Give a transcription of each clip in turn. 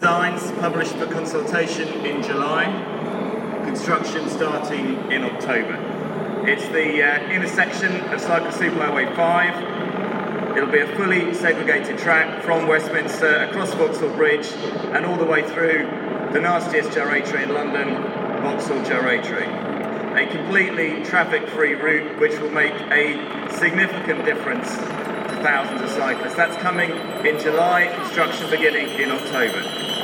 Designs published for consultation in July, construction starting in October. It's the intersection of Cycle Superhighway 5. It'll be a fully segregated track from Westminster, across Vauxhall Bridge, and all the way through the nastiest gyratory in London, Vauxhall Gyratory. A completely traffic-free route which will make a significant difference to thousands of cyclists. That's coming in July, construction beginning in October.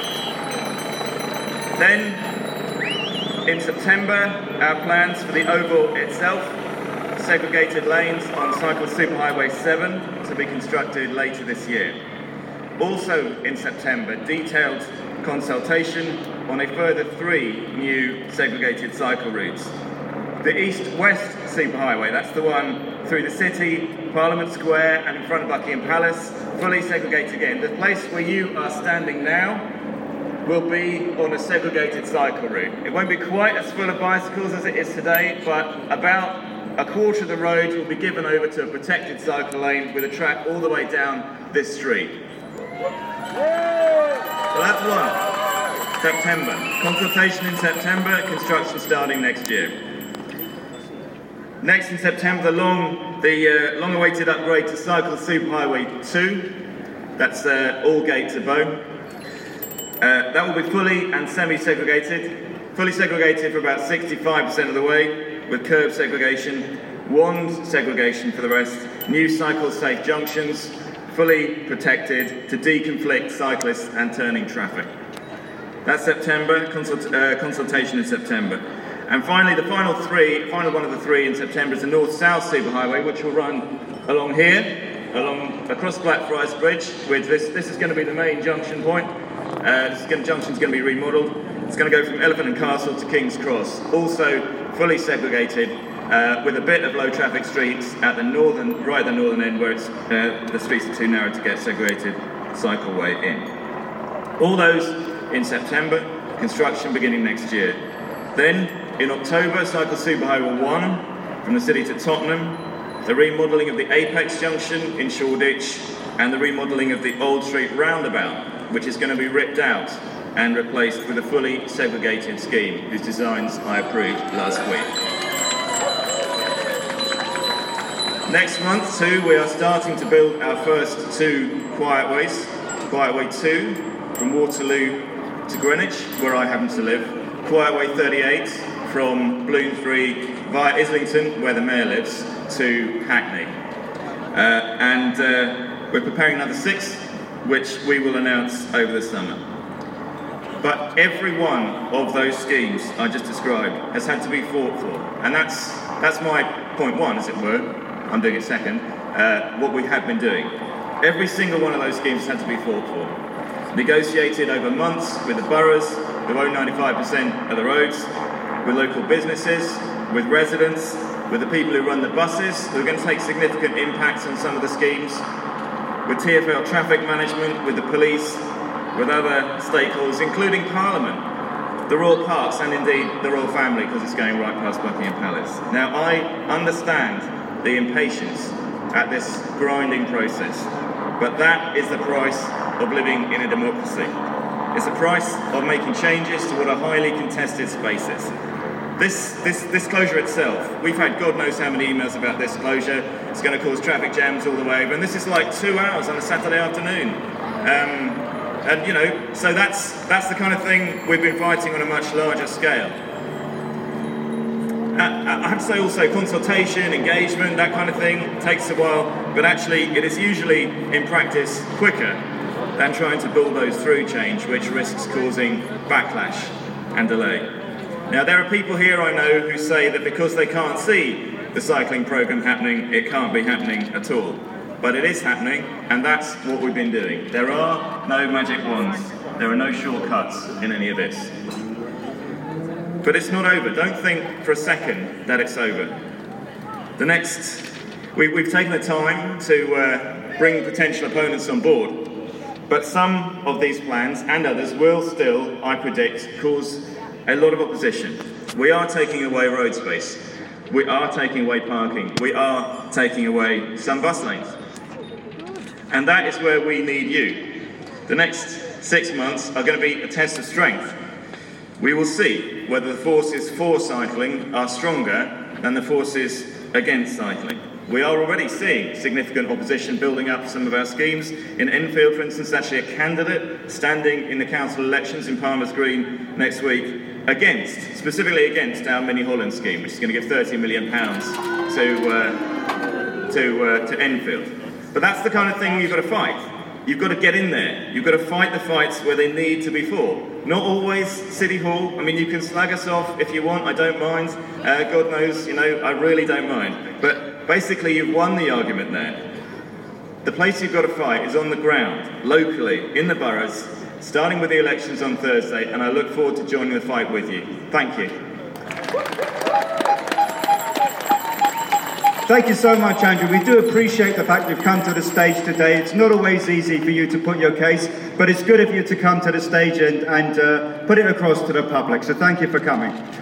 Then, in September, our plans for the oval itself, segregated lanes on Cycle Superhighway 7 to be constructed later this year. Also in September, detailed consultation on a further 3 new segregated cycle routes. The east-west superhighway, that's the one through the city, Parliament Square and in front of Buckingham Palace, fully segregated again. The place where you are standing now will be on a segregated cycle route. It won't be quite as full of bicycles as it is today, but about a quarter of the road will be given over to a protected cycle lane with a track all the way down this street. So that's one. September. Consultation in September, construction starting next year. Next in September, the long-awaited upgrade to Cycle Superhighway 2. That's Aldgate to Bow. That will be fully and semi-segregated. Fully segregated for about 65% of the way, with curb segregation, wand segregation for the rest, new cycle-safe junctions, fully protected to deconflict cyclists and turning traffic. That's September, consultation in September. And finally, the final one of the 3 in September is the North-South Superhighway, which will run along here, across Blackfriars Bridge. With this is going to be the main junction point. This junction's going to be remodelled. It's going to go from Elephant and Castle to King's Cross. Also fully segregated, with a bit of low traffic streets at the northern end, where it's the streets are too narrow to get segregated cycleway in. All those in September. Construction beginning next year. Then in October, Cycle Superhighway 1 from the city to Tottenham, the remodelling of the Apex Junction in Shoreditch, and the remodelling of the Old Street Roundabout, which is going to be ripped out and replaced with a fully segregated scheme, whose designs I approved last week. Next month too, we are starting to build our first 2 quiet ways. Quiet Way 2 from Waterloo to Greenwich, where I happen to live. Quiet Way 38 from Bloomsbury via Islington, where the mayor lives, to Hackney. We're preparing another 6, which we will announce over the summer. But every one of those schemes I just described has had to be fought for. And that's my point 1, as it were. I'm doing it second. What we have been doing. Every single one of those schemes has had to be fought for. Negotiated over months with the boroughs, who own 95% of the roads, with local businesses, with residents, with the people who run the buses, who are going to take significant impacts on some of the schemes, with TfL Traffic Management, with the police, with other stakeholders, including Parliament, the Royal Parks, and indeed the Royal Family, because it's going right past Buckingham Palace. Now, I understand the impatience at this grinding process, but that is the price of living in a democracy. It's the price of making changes to what are highly contested spaces. This closure itself, we've had God knows how many emails about this closure. It's going to cause traffic jams all the way over, and this is like 2 hours on a Saturday afternoon. So that's the kind of thing we've been fighting on a much larger scale. I have to say also, consultation, engagement, that kind of thing takes a while, but actually it is usually, in practice, quicker than trying to bulldoze through change, which risks causing backlash and delay. Now, there are people here I know who say that because they can't see the cycling programme happening, it can't be happening at all. But it is happening, and that's what we've been doing. There are no magic wands. There are no shortcuts in any of this. But it's not over. Don't think for a second that it's over. We've taken the time to bring potential opponents on board, but some of these plans and others will still, I predict, cause a lot of opposition. We are taking away road space. We are taking away parking. We are taking away some bus lanes. And that is where we need you. The next 6 months are going to be a test of strength. We will see whether the forces for cycling are stronger than the forces against cycling. We are already seeing significant opposition building up some of our schemes. In Enfield, for instance, actually a candidate standing in the council elections in Palmer's Green next week specifically against our Mini Holland scheme, which is going to give £30 million to Enfield. But that's the kind of thing you've got to fight. You've got to get in there. You've got to fight the fights where they need to be fought. Not always City Hall. I mean, you can slag us off if you want. I don't mind. God knows, I really don't mind. But basically, you've won the argument there. The place you've got to fight is on the ground, locally, in the boroughs, starting with the elections on Thursday, and I look forward to joining the fight with you. Thank you. Thank you so much, Andrew. We do appreciate the fact you've come to the stage today. It's not always easy for you to put your case, but it's good of you to come to the stage and put it across to the public. So thank you for coming.